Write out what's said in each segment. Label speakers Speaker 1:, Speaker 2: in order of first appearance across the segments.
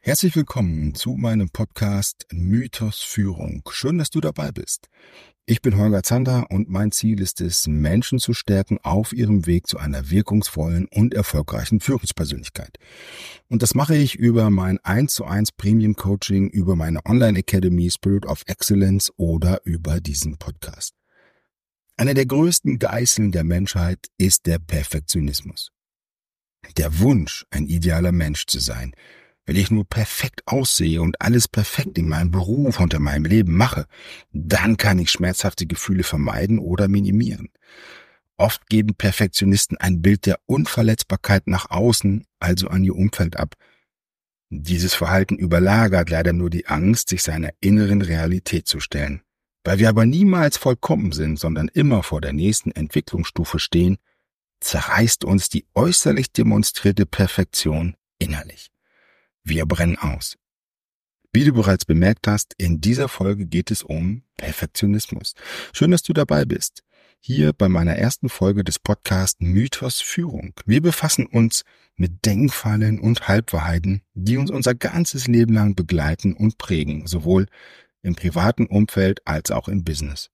Speaker 1: Herzlich willkommen zu meinem Podcast Mythos Führung. Schön, dass du dabei bist. Ich bin Holger Zander und mein Ziel ist es, Menschen zu stärken auf ihrem Weg zu einer wirkungsvollen und erfolgreichen Führungspersönlichkeit. Und das mache ich über mein 1:1 Premium Coaching, über meine Online Academy Spirit of Excellence oder über diesen Podcast. Einer der größten Geißeln der Menschheit ist der Perfektionismus. Der Wunsch, ein idealer Mensch zu sein. Wenn ich nur perfekt aussehe und alles perfekt in meinem Beruf und in meinem Leben mache, dann kann ich schmerzhafte Gefühle vermeiden oder minimieren. Oft geben Perfektionisten ein Bild der Unverletzbarkeit nach außen, also an ihr Umfeld ab. Dieses Verhalten überlagert leider nur die Angst, sich seiner inneren Realität zu stellen. Weil wir aber niemals vollkommen sind, sondern immer vor der nächsten Entwicklungsstufe stehen, zerreißt uns die äußerlich demonstrierte Perfektion innerlich. Wir brennen aus. Wie du bereits bemerkt hast, in dieser Folge geht es um Perfektionismus. Schön, dass du dabei bist. Hier bei meiner ersten Folge des Podcasts Mythos Führung. Wir befassen uns mit Denkfallen und Halbwahrheiten, die uns unser ganzes Leben lang begleiten und prägen, sowohl im privaten Umfeld als auch im Business.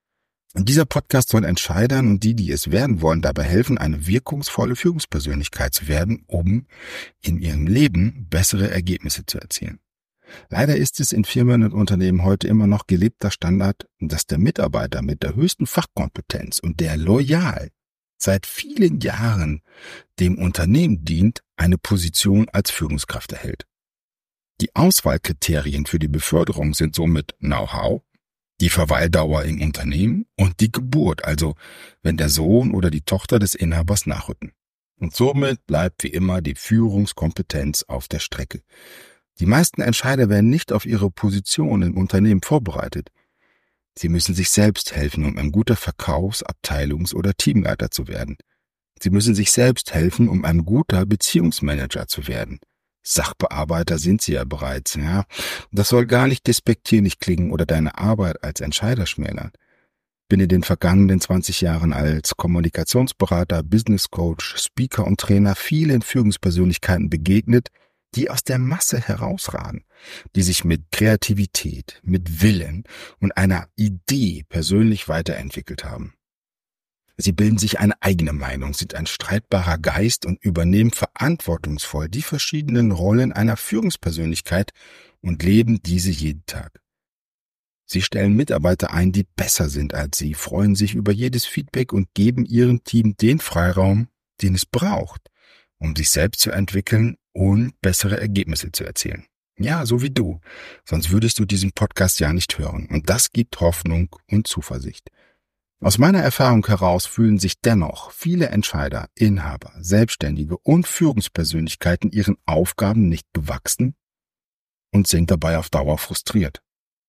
Speaker 1: Und dieser Podcast soll Entscheidern und die es werden wollen, dabei helfen, eine wirkungsvolle Führungspersönlichkeit zu werden, um in ihrem Leben bessere Ergebnisse zu erzielen. Leider ist es in Firmen und Unternehmen heute immer noch gelebter Standard, dass der Mitarbeiter mit der höchsten Fachkompetenz und der loyal seit vielen Jahren dem Unternehmen dient, eine Position als Führungskraft erhält. Die Auswahlkriterien für die Beförderung sind somit Know-how, die Verweildauer im Unternehmen und die Geburt, also wenn der Sohn oder die Tochter des Inhabers nachrücken. Und somit bleibt wie immer die Führungskompetenz auf der Strecke. Die meisten Entscheider werden nicht auf ihre Position im Unternehmen vorbereitet. Sie müssen sich selbst helfen, um ein guter Verkaufs-, Abteilungs- oder Teamleiter zu werden. Sie müssen sich selbst helfen, um ein guter Beziehungsmanager zu werden. Sachbearbeiter sind sie ja bereits, ja. Das soll gar nicht despektierlich klingen oder deine Arbeit als Entscheider schmälern. Bin in den vergangenen 20 Jahren als Kommunikationsberater, Business Coach, Speaker und Trainer vielen Führungspersönlichkeiten begegnet, die aus der Masse herausragen, die sich mit Kreativität, mit Willen und einer Idee persönlich weiterentwickelt haben. Sie bilden sich eine eigene Meinung, sind ein streitbarer Geist und übernehmen verantwortungsvoll die verschiedenen Rollen einer Führungspersönlichkeit und leben diese jeden Tag. Sie stellen Mitarbeiter ein, die besser sind als sie, freuen sich über jedes Feedback und geben ihrem Team den Freiraum, den es braucht, um sich selbst zu entwickeln und bessere Ergebnisse zu erzielen. Ja, so wie du, sonst würdest du diesen Podcast ja nicht hören und das gibt Hoffnung und Zuversicht. Aus meiner Erfahrung heraus fühlen sich dennoch viele Entscheider, Inhaber, Selbstständige und Führungspersönlichkeiten ihren Aufgaben nicht gewachsen und sind dabei auf Dauer frustriert.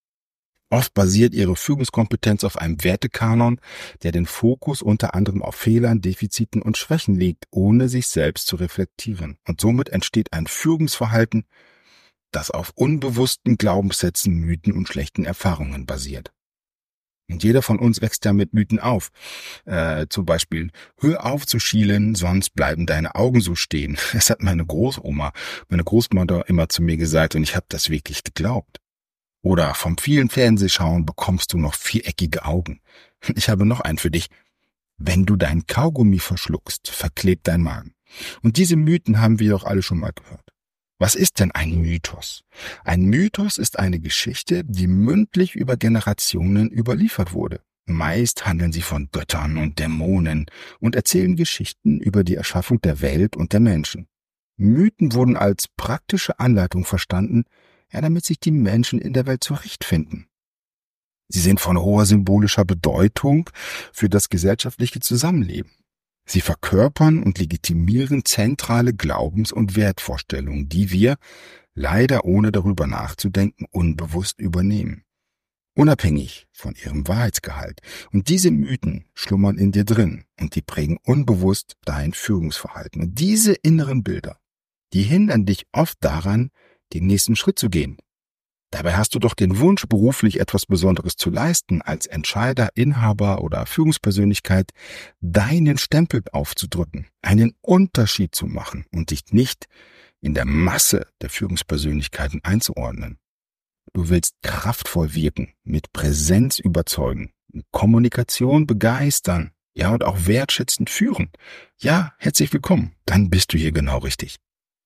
Speaker 1: Oft basiert ihre Führungskompetenz auf einem Wertekanon, der den Fokus unter anderem auf Fehlern, Defiziten und Schwächen legt, ohne sich selbst zu reflektieren. Und somit entsteht ein Führungsverhalten, das auf unbewussten Glaubenssätzen, Mythen und schlechten Erfahrungen basiert. Und jeder von uns wächst ja mit Mythen auf. Zum Beispiel, hör auf zu schielen, sonst bleiben deine Augen so stehen. Das hat meine Großmutter immer zu mir gesagt und ich habe das wirklich geglaubt. Oder vom vielen Fernsehschauen bekommst du noch viereckige Augen. Ich habe noch einen für dich. Wenn du dein Kaugummi verschluckst, verklebt dein Magen. Und diese Mythen haben wir doch alle schon mal gehört. Was ist denn ein Mythos? Ein Mythos ist eine Geschichte, die mündlich über Generationen überliefert wurde. Meist handeln sie von Göttern und Dämonen und erzählen Geschichten über die Erschaffung der Welt und der Menschen. Mythen wurden als praktische Anleitung verstanden, damit sich die Menschen in der Welt zurechtfinden. Sie sind von hoher symbolischer Bedeutung für das gesellschaftliche Zusammenleben. Sie verkörpern und legitimieren zentrale Glaubens- und Wertvorstellungen, die wir, leider ohne darüber nachzudenken, unbewusst übernehmen. Unabhängig von ihrem Wahrheitsgehalt. Und diese Mythen schlummern in dir drin und die prägen unbewusst dein Führungsverhalten. Und diese inneren Bilder, die hindern dich oft daran, den nächsten Schritt zu gehen. Dabei hast du doch den Wunsch, beruflich etwas Besonderes zu leisten, als Entscheider, Inhaber oder Führungspersönlichkeit deinen Stempel aufzudrücken, einen Unterschied zu machen und dich nicht in der Masse der Führungspersönlichkeiten einzuordnen. Du willst kraftvoll wirken, mit Präsenz überzeugen, mit Kommunikation begeistern, ja, und auch wertschätzend führen. Ja, herzlich willkommen, dann bist du hier genau richtig.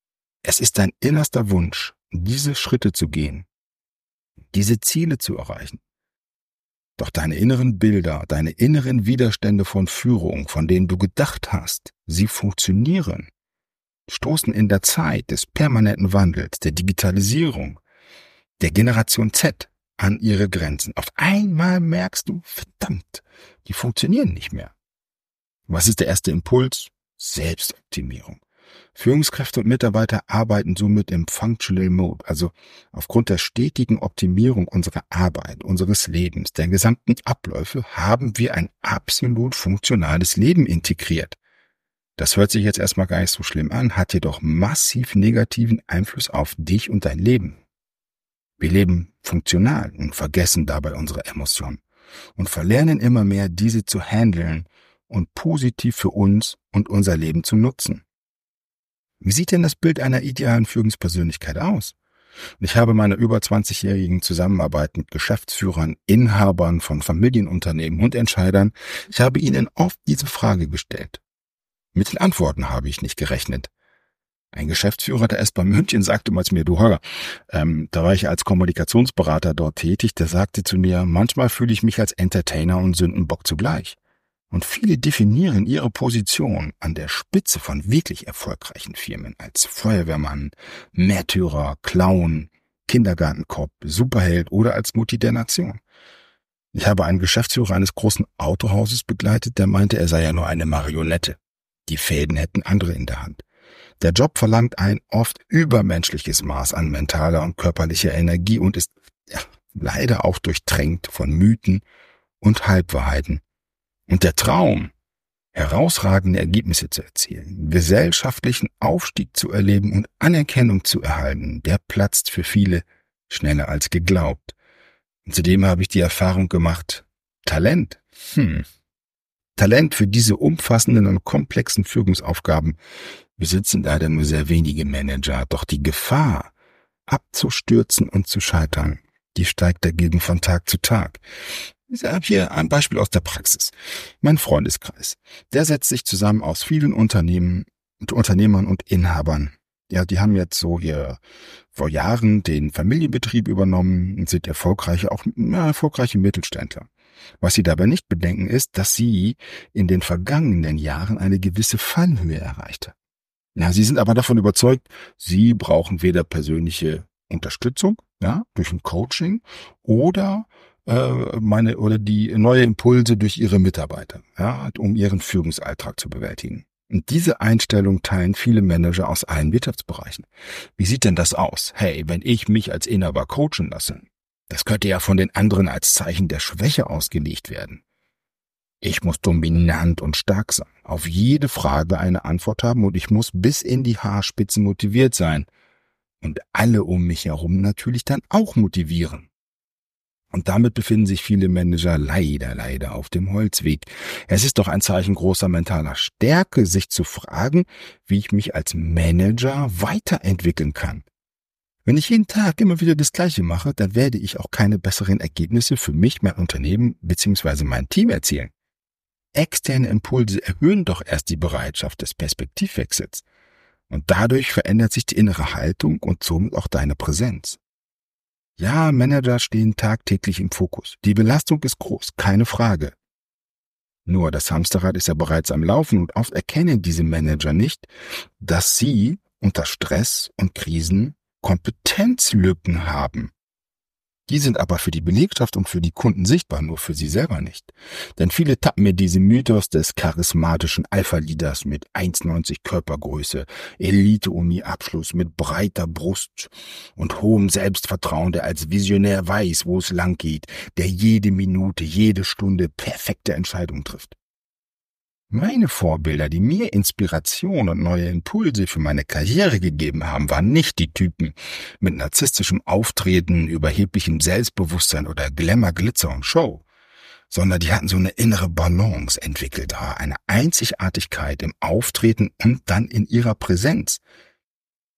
Speaker 1: Es ist dein innerster Wunsch, diese Schritte zu gehen, diese Ziele zu erreichen. Doch deine inneren Bilder, deine inneren Widerstände von Führung, von denen du gedacht hast, sie funktionieren, stoßen in der Zeit des permanenten Wandels, der Digitalisierung, der Generation Z an ihre Grenzen. Auf einmal merkst du, verdammt, die funktionieren nicht mehr. Was ist der erste Impuls? Selbstoptimierung. Führungskräfte und Mitarbeiter arbeiten somit im Functional Mode, also aufgrund der stetigen Optimierung unserer Arbeit, unseres Lebens, der gesamten Abläufe, haben wir ein absolut funktionales Leben integriert. Das hört sich jetzt erstmal gar nicht so schlimm an, hat jedoch massiv negativen Einfluss auf dich und dein Leben. Wir leben funktional und vergessen dabei unsere Emotionen und verlernen immer mehr, diese zu handeln und positiv für uns und unser Leben zu nutzen. Wie sieht denn das Bild einer idealen Führungspersönlichkeit aus? Ich habe meine über 20-jährigen Zusammenarbeit mit Geschäftsführern, Inhabern von Familienunternehmen und Entscheidern, ich habe ihnen oft diese Frage gestellt. Mit den Antworten habe ich nicht gerechnet. Ein Geschäftsführer der S-Bahn München sagte mal zu mir, du Holger, da war ich als Kommunikationsberater dort tätig, der sagte zu mir, manchmal fühle ich mich als Entertainer und Sündenbock zugleich. Und viele definieren ihre Position an der Spitze von wirklich erfolgreichen Firmen als Feuerwehrmann, Märtyrer, Clown, Kindergartenkopf, Superheld oder als Mutti der Nation. Ich habe einen Geschäftsführer eines großen Autohauses begleitet, der meinte, er sei ja nur eine Marionette. Die Fäden hätten andere in der Hand. Der Job verlangt ein oft übermenschliches Maß an mentaler und körperlicher Energie und ist leider auch durchtränkt von Mythen und Halbwahrheiten. Und der Traum, herausragende Ergebnisse zu erzielen, gesellschaftlichen Aufstieg zu erleben und Anerkennung zu erhalten, der platzt für viele schneller als geglaubt. Und zudem habe ich die Erfahrung gemacht, Talent für diese umfassenden und komplexen Führungsaufgaben besitzen leider nur sehr wenige Manager, doch die Gefahr, abzustürzen und zu scheitern, die steigt dagegen von Tag zu Tag. Ich habe hier ein Beispiel aus der Praxis. Mein Freundeskreis, der setzt sich zusammen aus vielen Unternehmern und Inhabern. Ja, die haben jetzt so hier vor Jahren den Familienbetrieb übernommen und sind erfolgreiche Mittelständler. Was sie dabei nicht bedenken ist, dass sie in den vergangenen Jahren eine gewisse Fallhöhe erreichte. Ja, sie sind aber davon überzeugt, sie brauchen weder persönliche Unterstützung, ja, durch ein Coaching oder die neue Impulse durch ihre Mitarbeiter, ja, um ihren Führungsalltag zu bewältigen. Und diese Einstellung teilen viele Manager aus allen Wirtschaftsbereichen. Wie sieht denn das aus? Hey, wenn ich mich als Inhaber coachen lasse, das könnte ja von den anderen als Zeichen der Schwäche ausgelegt werden. Ich muss dominant und stark sein, auf jede Frage eine Antwort haben und ich muss bis in die Haarspitzen motiviert sein. Und alle um mich herum natürlich dann auch motivieren. Und damit befinden sich viele Manager leider auf dem Holzweg. Es ist doch ein Zeichen großer mentaler Stärke, sich zu fragen, wie ich mich als Manager weiterentwickeln kann. Wenn ich jeden Tag immer wieder das Gleiche mache, dann werde ich auch keine besseren Ergebnisse für mich, mein Unternehmen bzw. mein Team erzielen. Externe Impulse erhöhen doch erst die Bereitschaft des Perspektivwechsels. Und dadurch verändert sich die innere Haltung und somit auch deine Präsenz. Ja, Manager stehen tagtäglich im Fokus. Die Belastung ist groß, keine Frage. Nur das Hamsterrad ist ja bereits am Laufen und oft erkennen diese Manager nicht, dass sie unter Stress und Krisen Kompetenzlücken haben. Die sind aber für die Belegschaft und für die Kunden sichtbar, nur für sie selber nicht. Denn viele tappen mir diesen Mythos des charismatischen Alpha-Leaders mit 1,90 Körpergröße, Elite-Uni-Abschluss mit breiter Brust und hohem Selbstvertrauen, der als Visionär weiß, wo es lang geht, der jede Minute, jede Stunde perfekte Entscheidungen trifft. Meine Vorbilder, die mir Inspiration und neue Impulse für meine Karriere gegeben haben, waren nicht die Typen mit narzisstischem Auftreten, überheblichem Selbstbewusstsein oder Glamour, Glitzer und Show, sondern die hatten so eine innere Balance entwickelt, eine Einzigartigkeit im Auftreten und dann in ihrer Präsenz.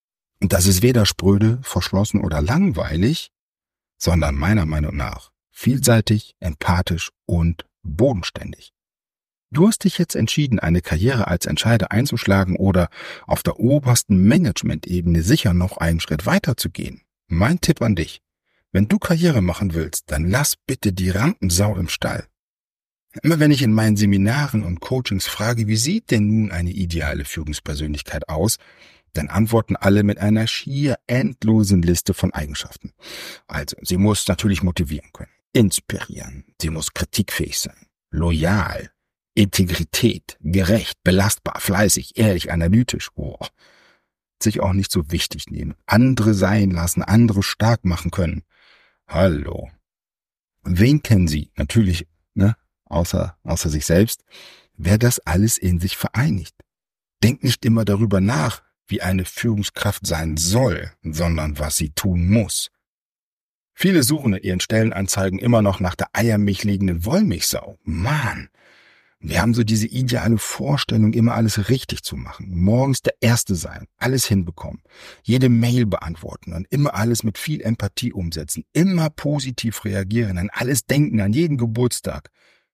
Speaker 1: Und das ist weder spröde, verschlossen oder langweilig, sondern meiner Meinung nach vielseitig, empathisch und bodenständig. Du hast dich jetzt entschieden, eine Karriere als Entscheider einzuschlagen oder auf der obersten Management-Ebene sicher noch einen Schritt weiter zu gehen. Mein Tipp an dich: Wenn du Karriere machen willst, dann lass bitte die Rampensau im Stall. Immer wenn ich in meinen Seminaren und Coachings frage, wie sieht denn nun eine ideale Führungspersönlichkeit aus, dann antworten alle mit einer schier endlosen Liste von Eigenschaften. Also, sie muss natürlich motivieren können, inspirieren, sie muss kritikfähig sein, loyal, Integrität, gerecht, belastbar, fleißig, ehrlich, analytisch, sich auch nicht so wichtig nehmen, andere sein lassen, andere stark machen können. Hallo. Wen kennen Sie? Natürlich, außer sich selbst, wer das alles in sich vereinigt. Denkt nicht immer darüber nach, wie eine Führungskraft sein soll, sondern was sie tun muss. Viele suchen in ihren Stellenanzeigen immer noch nach der eiermilchlegenden Wollmilchsau. Mann, wir haben so diese ideale Vorstellung, immer alles richtig zu machen. Morgens der Erste sein, alles hinbekommen, jede Mail beantworten und immer alles mit viel Empathie umsetzen, immer positiv reagieren, an alles denken, an jeden Geburtstag.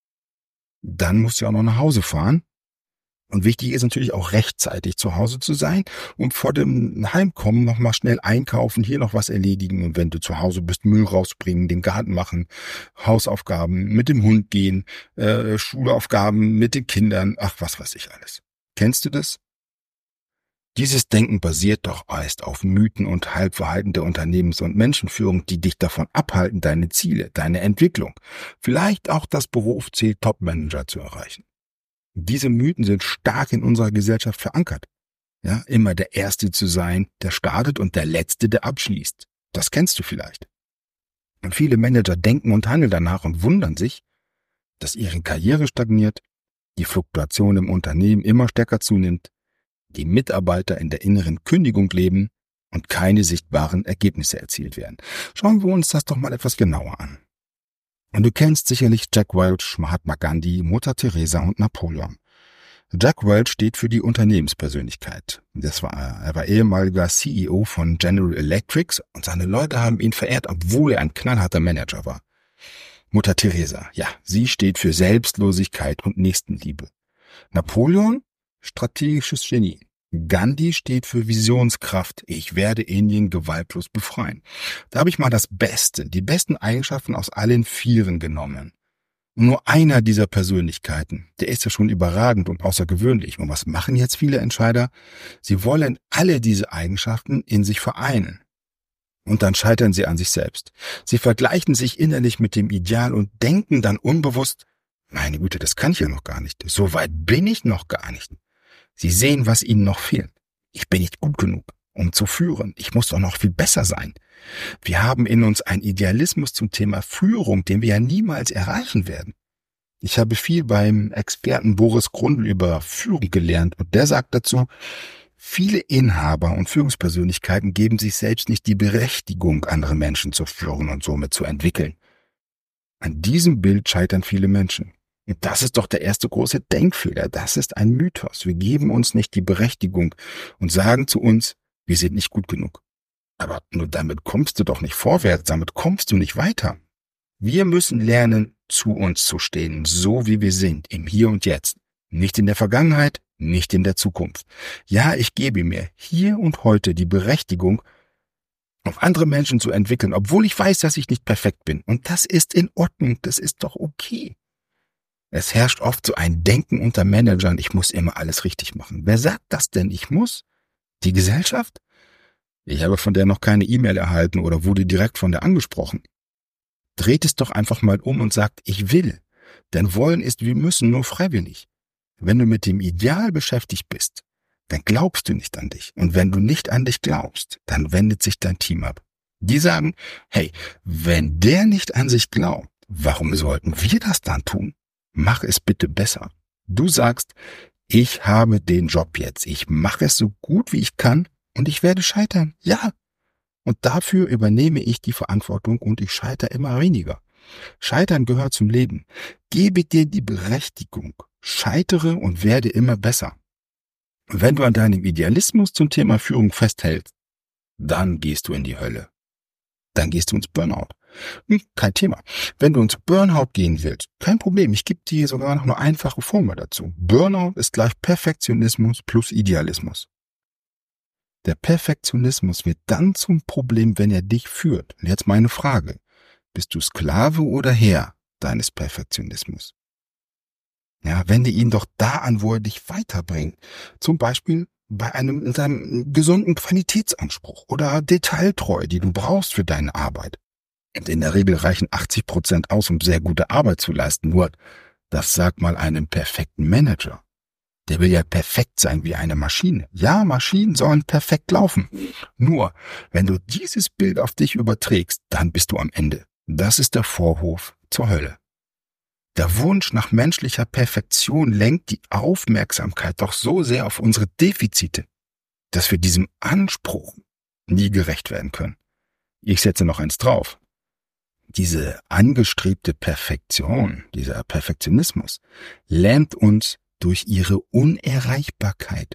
Speaker 1: Dann musst du auch noch nach Hause fahren. Und wichtig ist natürlich auch rechtzeitig zu Hause zu sein und vor dem Heimkommen noch mal schnell einkaufen, hier noch was erledigen und wenn du zu Hause bist, Müll rausbringen, den Garten machen, Hausaufgaben, mit dem Hund gehen, Schulaufgaben mit den Kindern, ach was weiß ich alles. Kennst du das? Dieses Denken basiert doch meist auf Mythen und Halbwahrheiten der Unternehmens- und Menschenführung, die dich davon abhalten, deine Ziele, deine Entwicklung, vielleicht auch das Berufsziel Topmanager zu erreichen. Diese Mythen sind stark in unserer Gesellschaft verankert. Ja, immer der Erste zu sein, der startet und der Letzte, der abschließt. Das kennst du vielleicht. Und viele Manager denken und handeln danach und wundern sich, dass ihre Karriere stagniert, die Fluktuation im Unternehmen immer stärker zunimmt, die Mitarbeiter in der inneren Kündigung leben und keine sichtbaren Ergebnisse erzielt werden. Schauen wir uns das doch mal etwas genauer an. Und du kennst sicherlich Jack Welch, Mahatma Gandhi, Mutter Teresa und Napoleon. Jack Welch steht für die Unternehmenspersönlichkeit. Er war ehemaliger CEO von General Electric und seine Leute haben ihn verehrt, obwohl er ein knallharter Manager war. Mutter Teresa, ja, sie steht für Selbstlosigkeit und Nächstenliebe. Napoleon, strategisches Genie. Gandhi steht für Visionskraft. Ich werde Indien gewaltlos befreien. Da habe ich mal die besten Eigenschaften aus allen Vieren genommen. Und nur einer dieser Persönlichkeiten, der ist ja schon überragend und außergewöhnlich. Und was machen jetzt viele Entscheider? Sie wollen alle diese Eigenschaften in sich vereinen. Und dann scheitern sie an sich selbst. Sie vergleichen sich innerlich mit dem Ideal und denken dann unbewusst, meine Güte, das kann ich ja noch gar nicht. So weit bin ich noch gar nicht. Sie sehen, was ihnen noch fehlt. Ich bin nicht gut genug, um zu führen. Ich muss doch noch viel besser sein. Wir haben in uns einen Idealismus zum Thema Führung, den wir ja niemals erreichen werden. Ich habe viel beim Experten Boris Grundl über Führung gelernt und der sagt dazu, viele Inhaber und Führungspersönlichkeiten geben sich selbst nicht die Berechtigung, andere Menschen zu führen und somit zu entwickeln. An diesem Bild scheitern viele Menschen. Und das ist doch der erste große Denkfehler. Das ist ein Mythos. Wir geben uns nicht die Berechtigung und sagen zu uns, wir sind nicht gut genug. Aber nur damit kommst du doch nicht vorwärts, damit kommst du nicht weiter. Wir müssen lernen, zu uns zu stehen, so wie wir sind, im Hier und Jetzt. Nicht in der Vergangenheit, nicht in der Zukunft. Ja, ich gebe mir hier und heute die Berechtigung, auf andere Menschen zu entwickeln, obwohl ich weiß, dass ich nicht perfekt bin. Und das ist in Ordnung, das ist doch okay. Es herrscht oft so ein Denken unter Managern, ich muss immer alles richtig machen. Wer sagt das denn, ich muss? Die Gesellschaft? Ich habe von der noch keine E-Mail erhalten oder wurde direkt von der angesprochen. Dreht es doch einfach mal um und sagt, ich will. Denn wollen ist wie müssen, nur freiwillig. Wenn du mit dem Ideal beschäftigt bist, dann glaubst du nicht an dich. Und wenn du nicht an dich glaubst, dann wendet sich dein Team ab. Die sagen, hey, wenn der nicht an sich glaubt, warum sollten wir das dann tun? Mach es bitte besser. Du sagst, ich habe den Job jetzt. Ich mache es so gut wie ich kann und ich werde scheitern. Ja. Und dafür übernehme ich die Verantwortung und ich scheitere immer weniger. Scheitern gehört zum Leben. Gebe dir die Berechtigung. Scheitere und werde immer besser. Wenn du an deinem Idealismus zum Thema Führung festhältst, dann gehst du in die Hölle. Dann gehst du ins Burnout. Kein Thema. Wenn du ins Burnout gehen willst, kein Problem. Ich gebe dir sogar noch eine einfache Formel dazu. Burnout ist gleich Perfektionismus plus Idealismus. Der Perfektionismus wird dann zum Problem, wenn er dich führt. Und jetzt meine Frage. Bist du Sklave oder Herr deines Perfektionismus? Ja, wende ihn doch da an, wo er dich weiterbringt. Zum Beispiel bei einem gesunden Qualitätsanspruch oder Detailtreue, die du brauchst für deine Arbeit. Und in der Regel reichen 80% aus, um sehr gute Arbeit zu leisten. Nur, das sag mal einem perfekten Manager. Der will ja perfekt sein wie eine Maschine. Ja, Maschinen sollen perfekt laufen. Nur, wenn du dieses Bild auf dich überträgst, dann bist du am Ende. Das ist der Vorhof zur Hölle. Der Wunsch nach menschlicher Perfektion lenkt die Aufmerksamkeit doch so sehr auf unsere Defizite, dass wir diesem Anspruch nie gerecht werden können. Ich setze noch eins drauf. Diese angestrebte Perfektion, dieser Perfektionismus, lähmt uns durch ihre Unerreichbarkeit.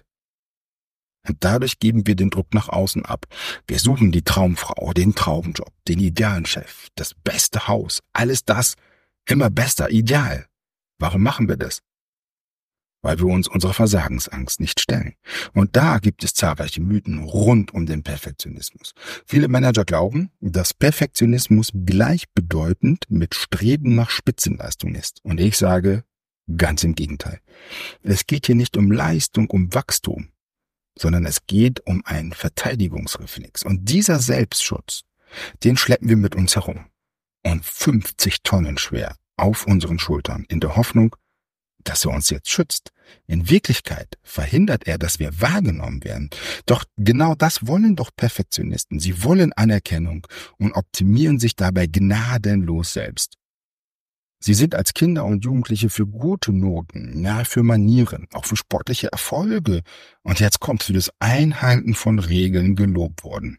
Speaker 1: Und dadurch geben wir den Druck nach außen ab. Wir suchen die Traumfrau, den Traumjob, den idealen Chef, das beste Haus, alles das, immer besser, ideal. Warum machen wir das? Weil wir uns unserer Versagensangst nicht stellen. Und da gibt es zahlreiche Mythen rund um den Perfektionismus. Viele Manager glauben, dass Perfektionismus gleichbedeutend mit Streben nach Spitzenleistung ist. Und ich sage, ganz im Gegenteil. Es geht hier nicht um Leistung, um Wachstum, sondern es geht um einen Verteidigungsreflex. Und dieser Selbstschutz, den schleppen wir mit uns herum. Und 50 Tonnen schwer auf unseren Schultern, in der Hoffnung, dass er uns jetzt schützt. In Wirklichkeit verhindert er, dass wir wahrgenommen werden. Doch genau das wollen doch Perfektionisten. Sie wollen Anerkennung und optimieren sich dabei gnadenlos selbst. Sie sind als Kinder und Jugendliche für gute Noten, ja, für Manieren, auch für sportliche Erfolge und jetzt kommt für das Einhalten von Regeln gelobt worden.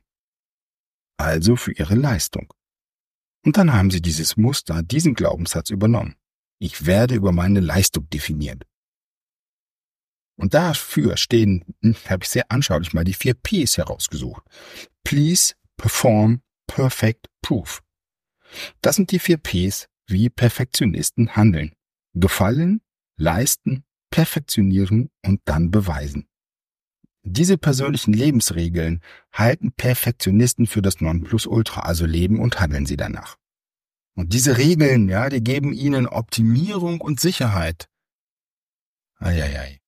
Speaker 1: Also für ihre Leistung. Und dann haben sie dieses Muster, diesen Glaubenssatz übernommen. Ich werde über meine Leistung definiert. Und dafür stehen, habe ich sehr anschaulich mal die 4 Ps herausgesucht. Please, Perform, Perfect, Proof. Das sind die 4 Ps, wie Perfektionisten handeln. Gefallen, leisten, perfektionieren und dann beweisen. Diese persönlichen Lebensregeln halten Perfektionisten für das Nonplusultra, also leben und handeln sie danach. Und diese Regeln, ja, die geben ihnen Optimierung und Sicherheit. Eieiei.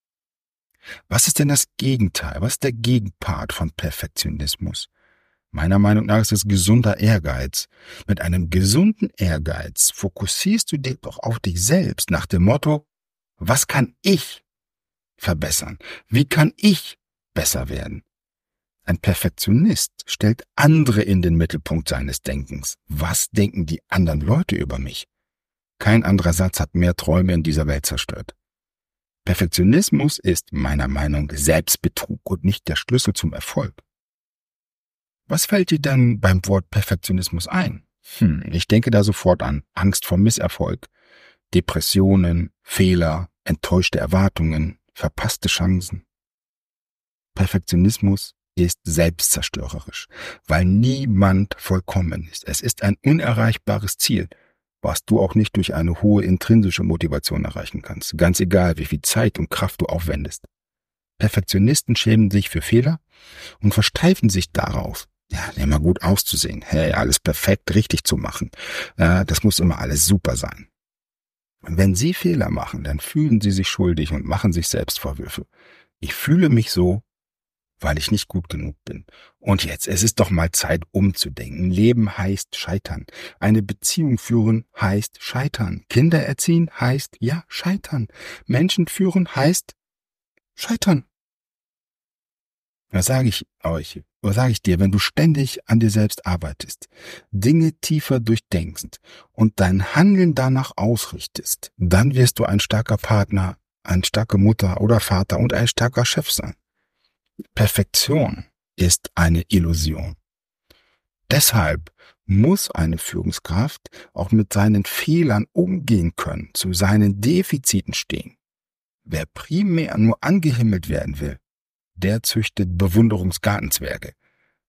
Speaker 1: Was ist denn das Gegenteil? Was ist der Gegenpart von Perfektionismus? Meiner Meinung nach ist es gesunder Ehrgeiz. Mit einem gesunden Ehrgeiz fokussierst du dich doch auf dich selbst nach dem Motto, was kann ich verbessern? Wie kann ich besser werden? Ein Perfektionist stellt andere in den Mittelpunkt seines Denkens. Was denken die anderen Leute über mich? Kein anderer Satz hat mehr Träume in dieser Welt zerstört. Perfektionismus ist meiner Meinung nach Selbstbetrug und nicht der Schlüssel zum Erfolg. Was fällt dir dann beim Wort Perfektionismus ein? Ich denke da sofort an Angst vor Misserfolg, Depressionen, Fehler, enttäuschte Erwartungen, verpasste Chancen. Perfektionismus ist selbstzerstörerisch, weil niemand vollkommen ist. Es ist ein unerreichbares Ziel, was du auch nicht durch eine hohe intrinsische Motivation erreichen kannst, ganz egal, wie viel Zeit und Kraft du aufwendest. Perfektionisten schämen sich für Fehler und versteifen sich darauf, ja, immer gut auszusehen, hey, alles perfekt richtig zu machen. Das muss immer alles super sein. Und wenn sie Fehler machen, dann fühlen sie sich schuldig und machen sich selbst Vorwürfe. Ich fühle mich so, weil ich nicht gut genug bin. Und jetzt, es ist doch mal Zeit umzudenken. Leben heißt scheitern. Eine Beziehung führen heißt scheitern. Kinder erziehen heißt, ja, scheitern. Menschen führen heißt scheitern. Was sage ich euch? Was sage ich dir, wenn du ständig an dir selbst arbeitest, Dinge tiefer durchdenkst und dein Handeln danach ausrichtest, dann wirst du ein starker Partner, eine starke Mutter oder Vater und ein starker Chef sein. Perfektion ist eine Illusion. Deshalb muss eine Führungskraft auch mit seinen Fehlern umgehen können, zu seinen Defiziten stehen. Wer primär nur angehimmelt werden will, der züchtet Bewunderungsgartenzwerge.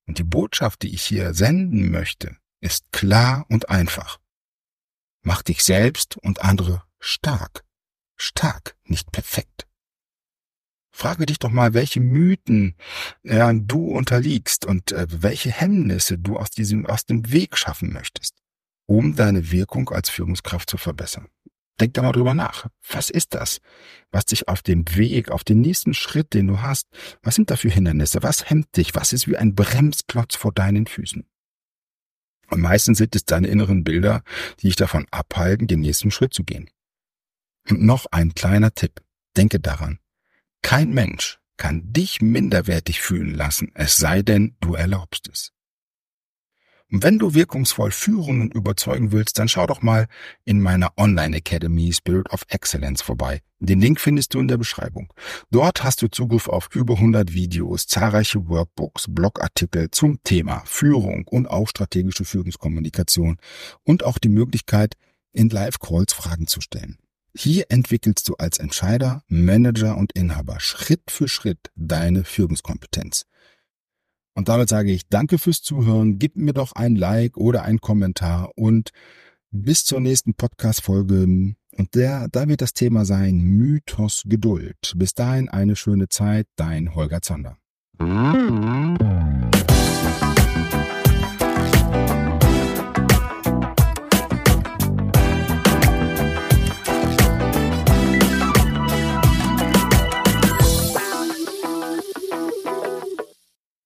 Speaker 1: Und die Botschaft, die ich hier senden möchte, ist klar und einfach. Mach dich selbst und andere stark. Stark, nicht perfekt. Frage dich doch mal, welche Mythen du unterliegst und welche Hemmnisse du aus dem Weg schaffen möchtest, um deine Wirkung als Führungskraft zu verbessern. Denk da mal drüber nach. Was ist das, was dich auf dem Weg, auf den nächsten Schritt, den du hast, was sind da für Hindernisse? Was hemmt dich? Was ist wie ein Bremsklotz vor deinen Füßen? Und meistens sind es deine inneren Bilder, die dich davon abhalten, den nächsten Schritt zu gehen. Und noch ein kleiner Tipp. Denke daran. Kein Mensch kann dich minderwertig fühlen lassen, es sei denn, du erlaubst es. Und wenn du wirkungsvoll führen und überzeugen willst, dann schau doch mal in meiner Online-Academy Spirit of Excellence vorbei. Den Link findest du in der Beschreibung. Dort hast du Zugriff auf über 100 Videos, zahlreiche Workbooks, Blogartikel zum Thema Führung und auch strategische Führungskommunikation und auch die Möglichkeit, in Live-Calls Fragen zu stellen. Hier entwickelst du als Entscheider, Manager und Inhaber Schritt für Schritt deine Führungskompetenz. Und damit sage ich danke fürs Zuhören, gib mir doch ein Like oder einen Kommentar und bis zur nächsten Podcast-Folge. Und da wird das Thema sein Mythos Geduld. Bis dahin eine schöne Zeit, dein Holger Zander.